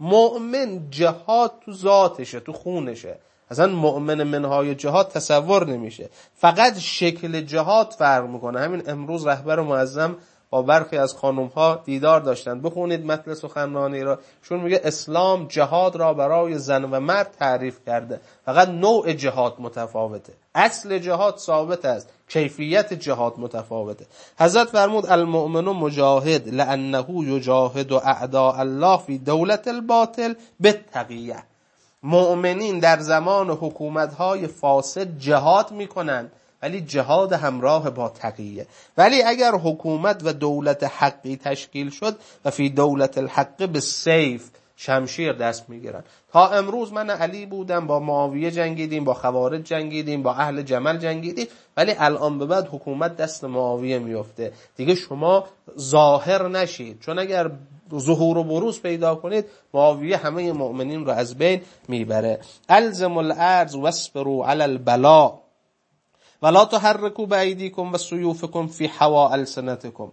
مؤمن جهاد تو ذاتشه، تو خونشه. اصلا مؤمن منهای جهاد تصور نمیشه، فقط شکل جهاد فرق میکنه. همین امروز رهبر معظم با برخی از خانم ها دیدار داشتن، بخونید متن سخنرانی را. شون میگه اسلام جهاد را برای زن و مرد تعریف کرده، فقط نوع جهاد متفاوته، اصل جهاد ثابت است، کیفیت جهاد متفاوته. حضرت فرمود المؤمن مجاهد لانه یجاهد اعداء الله فی دولت الباطل بالتقیه. مؤمنین در زمان حکومت‌های فاسد جهاد میکنن، ولی جهاد همراه با تقیه. ولی اگر حکومت و دولت حقی تشکیل شد و فی دولت الحق به سیف شمشیر دست میگیرن. تا امروز من علی بودم، با معاویه جنگیدیم، با خوارج جنگیدیم، با اهل جمل جنگیدیم، ولی الان به بعد حکومت دست معاویه میفته. دیگه شما ظاهر نشید، چون اگر ظهور و بروز پیدا کنید معاویه همه مؤمنین رو از بین میبره. الزم الارض واصبروا علی البلاء ولا تحرکوا بایدیکم و سیوفکم فی هوا السنتکم.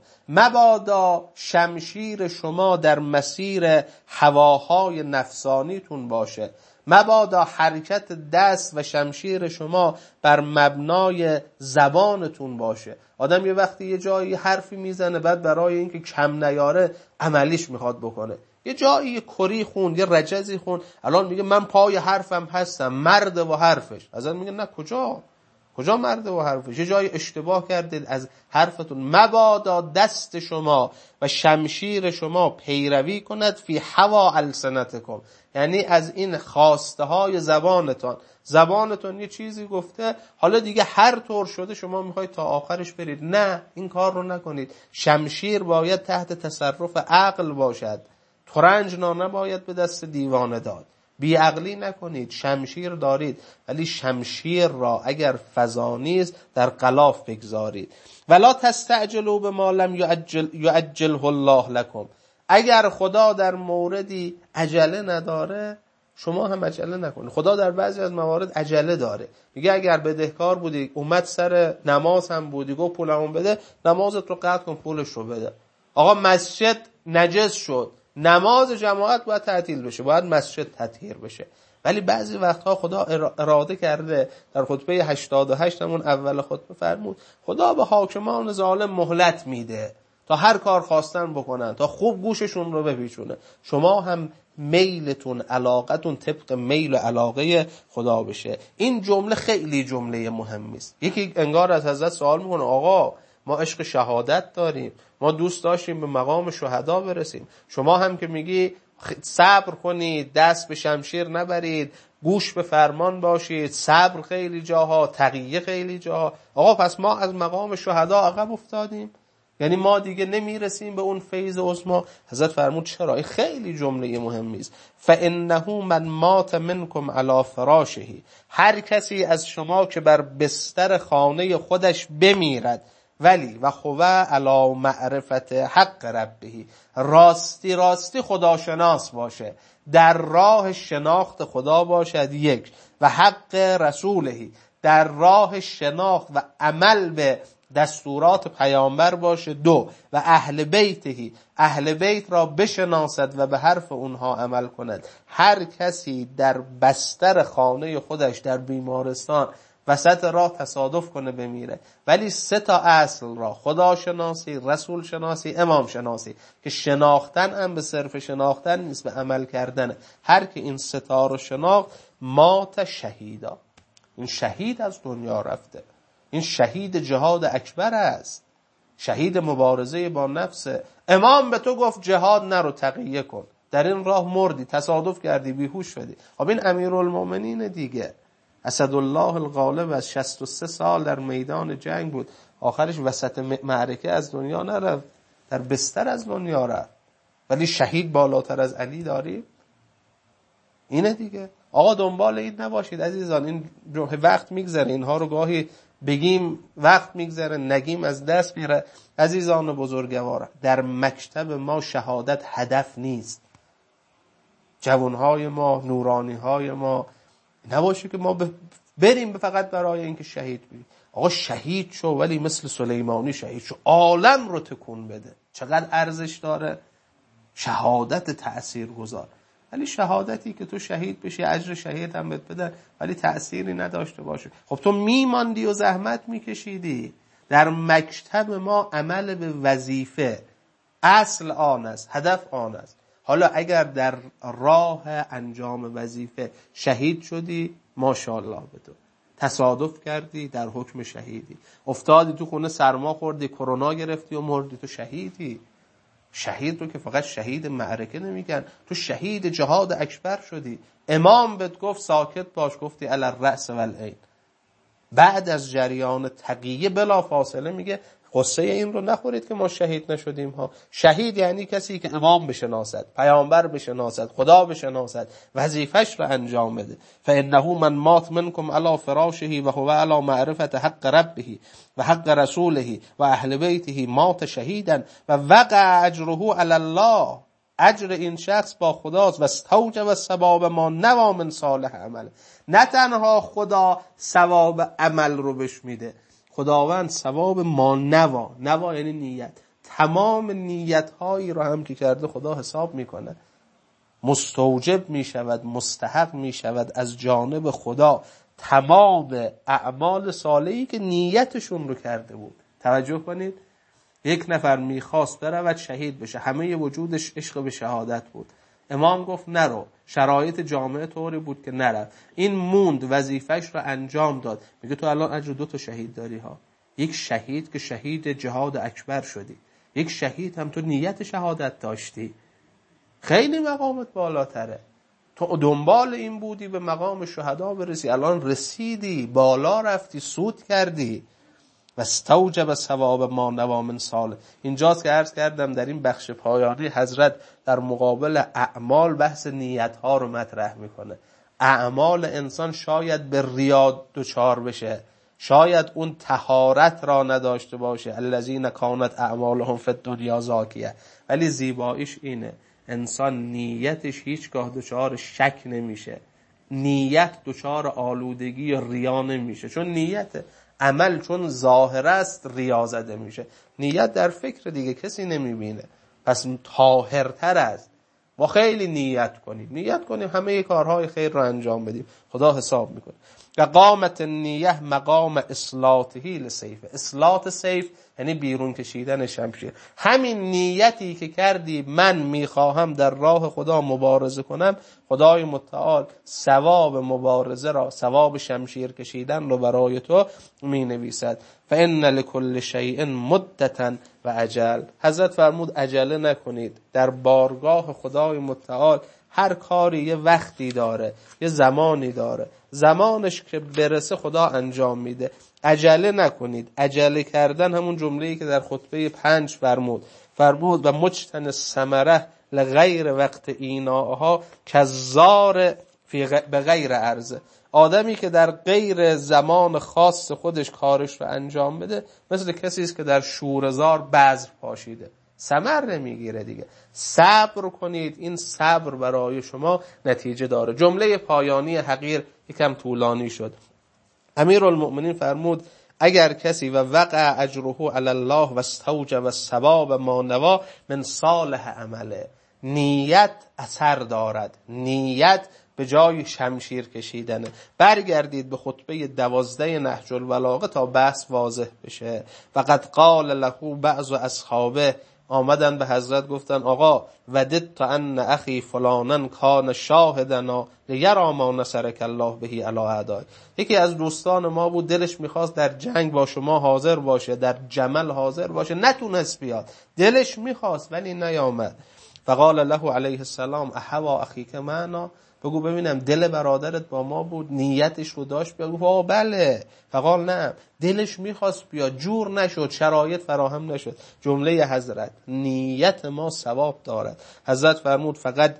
مبادا شمشیر شما در مسیر هواهای نفسانیتون باشه، مبادا حرکت دست و شمشیر شما بر مبنای زبانتون باشه. آدم یه وقتی یه جایی حرفی میزنه، بعد برای اینکه کم نیاره عملیش میخواد بکنه. یه جایی یه کری خون، یه رجزی خون، الان میگه من پای حرفم هستم، مرد و حرفش. ازن میگه نه، کجا کجا مرد و حرفش؟ یه جای اشتباه کردید از حرفتون. مبادا دست شما و شمشیر شما پیروی کند فی هوا السنتکم، یعنی از این خواسته های زبانتان. زبانتون یه چیزی گفته، حالا دیگه هر طور شده شما میخواید تا آخرش برید. نه، این کار رو نکنید. شمشیر باید تحت تصرف عقل باشد. ترنج نباید به دست دیوانه داد. بی عقلی نکنید. شمشیر دارید، ولی شمشیر را اگر فضا نیست در غلاف بگذارید. ولا تستعجلوا بما لم یعجل یعجله الله لكم. اگر خدا در موردی عجله نداره، شما هم عجله نکنید. خدا در بعضی از موارد عجله داره. میگه اگر بدهکار بودی، اومد سر نماز هم بودی، گفت پولمو بده، نمازت رو قطع کن، پولش رو بده. آقا مسجد نجس شد، نماز جماعت باید تعطیل بشه، باید مسجد تطهیر بشه. ولی بعضی وقتها خدا اراده کرده. در خطبه هشتاد و هشت همون اول خطبه فرمود خدا به حاکمان ظالم مهلت میده تا هر کار خواستن بکنن، تا خوب گوششون رو بپیچونه. شما هم میلتون، علاقتون طبق میل و علاقه خدا بشه. این جمله خیلی جمله مهمی است. یکی انگار از حضرت سوال میکنه آقا ما عشق شهادت داریم، ما دوست داشتیم به مقام شهدا برسیم، شما هم که میگی صبر کنید، دست به شمشیر نبرید، گوش به فرمان باشید، صبر خیلی جاها، تقیه خیلی جاها، آقا پس ما از مقام شهدا عقب افتادیم، یعنی ما دیگه نمیرسیم به اون فیض عظما. حضرت فرمود چرا؟ این خیلی جمله مهمی است. فانه من مات منکم علی فراشه، هر کسی از شما که بر بستر خانه خودش بمیرد، ولی و هو علی معرفت حق ربه، راستی راستی خداشناس باشه، در راه شناخت خدا باشد، یک، و حق رسوله، در راه شناخت و عمل به دستورات پیامبر باشه، دو، و اهل بیته، اهل بیت را بشناسد و به حرف اونها عمل کند. هر کسی در بستر خانه خودش در بیمارستان وسط راه تصادف کنه بمیره، ولی سه تا اصل را، خدا شناسی، رسول شناسی، امام شناسی، که شناختن هم به صرف شناختن نیست، به عمل کردنه. هر که این سه تا رو شناخت مات شهیدا، این شهید از دنیا رفته، این شهید جهاد اکبر است، شهید مبارزه با نفسه. امام به تو گفت جهاد نرو، تقیه کن، در این راه مردی، تصادف کردی، بیهوش شدی. خب این امیرالمومنین دیگه، اسدالله الغالب از شصت و سه سال در میدان جنگ بود، آخرش وسط معرکه از دنیا نرفت، در بستر از دنیا رفت. ولی شهید بالاتر از علی داریم؟ اینه دیگه. آقا دنبال این نباشید عزیزان، این وقت میگذره، اینها رو گاهی بگیم وقت میگذره، نگیم از دست میره. عزیزان و بزرگوار، در مکتب ما شهادت هدف نیست. جوانهای ما، نورانیهای ما، نباشه که ما بریم فقط برای اینکه شهید بگیم. آقا شهید شو، ولی مثل سلیمانی شهید شو، عالم رو تکون بده. چقدر ارزش داره شهادت تأثیر گذار. ولی شهادتی که تو شهید بشی، اجر شهید هم بهت بدن، ولی تأثیری نداشته باشه، خب تو میماندی و زحمت میکشیدی. در مکتب ما عمل به وظیفه اصل آن است، هدف آن است. حالا اگر در راه انجام وظیفه شهید شدی، ماشاءالله به تو. تصادف کردی، در حکم شهیدی. افتادی تو خونه سرما خوردی، کرونا گرفتی و مردی، تو شهیدی. شهید رو که فقط شهید معرکه نمیگن، تو شهید جهاد اکبر شدی. امام بهت گفت ساکت باش، گفتی علی الرأس والعین. بعد از جریان تقیه بلا فاصله میگه قصه این رو نخورید که ما شهید نشدیم ها. شهید یعنی کسی که امام بشناسد، پیامبر بشناسد، خدا بشناسد، وظیفش رو انجام بده. فانه من مات منکم علی فراشه و هو علی معرفت حق ربه و حق رسوله و اهل بیته مات شهیدا و وقع اجره علی الله. اجر این شخص با خداست. و استوجب ثواب ما نوا من صالح عمل. نه تنها خدا ثواب عمل رو بهش میده، خداوند ثواب ما نوا، نوا یعنی نیت، تمام نیت هایی رو هم که کرده خدا حساب میکنه، مستوجب میشود، مستحق میشود از جانب خدا تمام اعمال صالحی که نیتشون رو کرده بود. توجه کنید، یک نفر میخواست برود شهید بشه، همه وجودش عشق به شهادت بود، امام گفت نرو، شرایط جامعه طوری بود که نرفت، این موند، وظیفش رو انجام داد. میگه تو الان اجر دو تا شهید داری ها، یک شهید که شهید جهاد اکبر شدی، یک شهید هم تو نیت شهادت داشتی. خیلی مقامت بالاتره. تو دنبال این بودی به مقام شهدا برسی، الان رسیدی، بالا رفتی، سود کردی. و استوجب ثواب ما نوا من صالح. اینجاست که عرض کردم در این بخش پایانی حضرت در مقابل اعمال بحث نیت ها رو مطرح میکنه. اعمال انسان شاید به ریا دچار بشه، شاید اون طهارت را نداشته باشه، الذین کانت اعمالهم فی الدنیا زاکیه، ولی زیباییش اینه انسان نیتش هیچگاه دچار شک نمیشه، نیت دچار آلودگی و ریا نمیشه، چون نیت عمل چون ظاهر است ریا زده میشه. نیت در فکر دیگه کسی نمیبینه، پس طاهرتر است. ما خیلی نیت کنیم، نیت کنیم همه کارهای خیر رو انجام بدیم، خدا حساب میکنه. و قامت نیه مقام اصلاطهی لسیف. اصلاط سیف یعنی بیرون کشیدن شمشیر. همین نیتی که کردی من میخواهم در راه خدا مبارزه کنم، خدای متعال ثواب مبارزه را، ثواب شمشیر کشیدن رو برای تو می نویسد. فان لكل شیء مدتا و اجل. حضرت فرمود عجله نکنید، در بارگاه خدای متعال هر کاری یه وقتی داره، یه زمانی داره، زمانش که برسه خدا انجام میده. عجله نکنید. عجله کردن همون جمله‌ای که در خطبه پنج فرمود فرمود و مجتن ثمره لغیر وقت ایناها کزار فی غ... به غیر عرضه. آدمی که در غیر زمان خاص خودش کارش رو انجام بده مثل کسی است که در شوره‌زار بذر پاشیده، ثمر نمیگیره دیگه. صبر کنید، این صبر برای شما نتیجه داره. جمله پایانی حقیر یکم طولانی شد. امیرالمؤمنین فرمود اگر کسی و وقع اجره علی الله و استوجب الثواب ما نوا من صالح عمله، نیت اثر دارد، نیت به جای شمشیر کشیدنه. برگردید به خطبه دوازده نهج البلاغه تا بحث واضح بشه. وقد قال له بعض اصحابه، آمدن به حضرت گفتن آقا وددت ان اخی فلانن کان شاهدنا لیرا ما نصرک الله بهی علی اعدای. یکی از دوستان ما بود، دلش میخواست در جنگ با شما حاضر باشه، در جمل حاضر باشه، نتونست بیاد، دلش میخواست ولی نیامد. فقال له علیه السلام احوا اخیک معنا، بگو ببینم دل برادرت با ما بود، نیتش رو داشت؟ بگو آه بله. فقال نه، دلش میخواست بیاد، جور نشد، شرایط فراهم نشد. جمله حضرت نیت ما ثواب دارد. حضرت فرمود فقط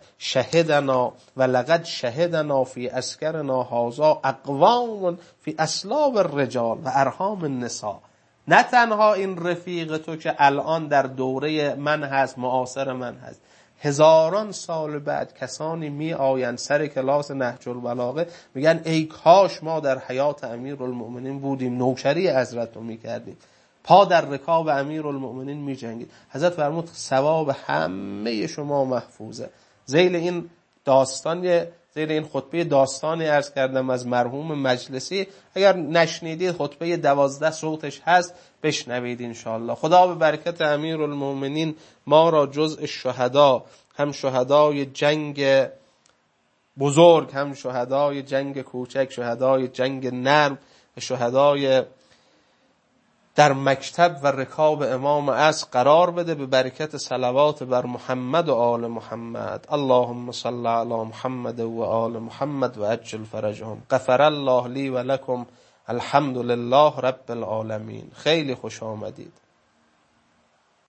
شهدنا و لقد شهدنا فی اسکرنا هذا اقوام فی اسلاب الرجال و ارحام النساء. نه تنها این رفیق تو که الان در دوره من هست، معاصر من هست، هزاران سال بعد کسانی می آیند سر کلاس نهج البلاغه میگن ای کاش ما در حیات امیرالمؤمنین بودیم، نوکری حضرت رو میکردیم، پا در رکاب امیرالمؤمنین می جنگید. حضرت فرمود ثواب همه شما محفوظه. ذیل این داستان، ذیل این خطبه داستانی عرض کردم از مرحوم مجلسی، اگر نشنیدید خطبه دوازده صوتش هست بشنوید انشاءالله. خدا به برکت امیرالمؤمنین ما را جزء شهدا، هم شهدای جنگ بزرگ، هم شهدای جنگ کوچک، شهدای جنگ نرم، شهدای در مکتب و رکاب امام عصر قرار بده به برکت صلوات بر محمد و آل محمد. اللهم صل علی محمد و آل محمد و عجل فرجهم. غفر الله لی و لکم. الحمد لله رب العالمین. خیلی خوش آمدید.